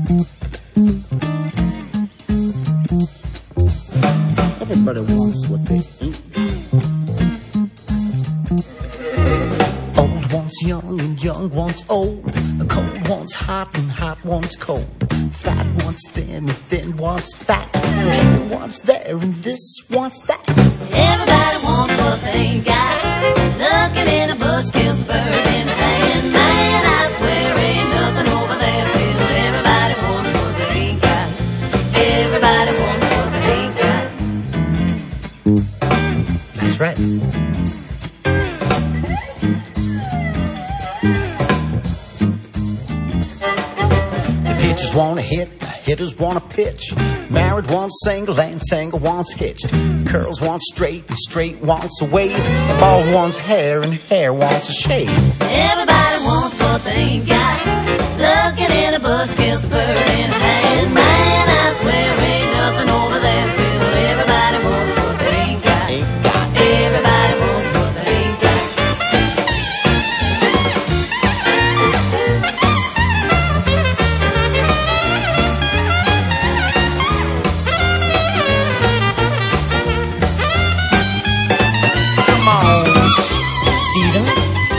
Everybody wants what they ain't got. Old wants young and young wants old. Cold wants hot and hot wants cold. Fat wants thin and thin wants fat. Here wants there and this wants that. Everybody wants what they ain't got. Looking in a bush kills a bird in the hand. Man, I swear ain't nothing over there still. Everybody wants what they ain't got. Everybody wants what they ain't got. That's right. Pitchers want to hit, hitters want to pitch. Married wants single and single wants hitched. Curls want straight and straight wants a wave. Bald wants hair and hair wants a shave. Everybody wants what they ain't got. Looking in a bush kills a bird in the hand. Man, I swear ain't nothing over there still. Everybody wants what they ain't got. Ain't got. Everybody wants what they ain't got. Come on, Steven.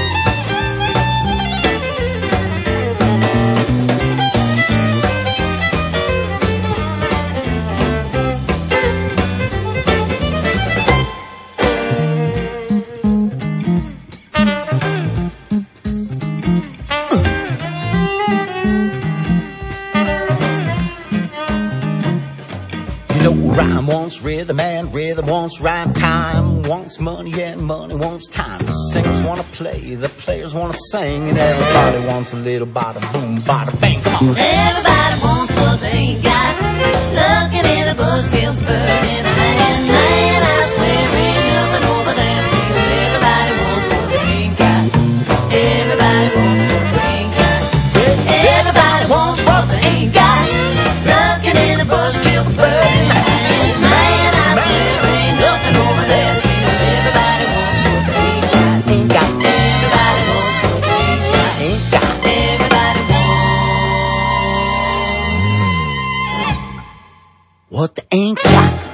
You know, rhyme wants rhythm and rhythm wants rhyme. Time wants money and money wants time. The singers want to play, the players want to sing, and everybody wants a little bada boom, bada bang. Come on. Everybody wants what they ain't got. Looking in a bush kills a bird in the hand. Man, I swear ain't nothing over there still. Everybody wants what they ain't got. Everybody wants what they ain't got. Everybody wants what they ain't got. Looking in a bush kills a bird in the hand. Man, I swear ain't nothing over there still. Everybody wants what they ain't got. Ain't got. Everybody wants what they ain't got. Ain't got. Everybody wants What they ain't got.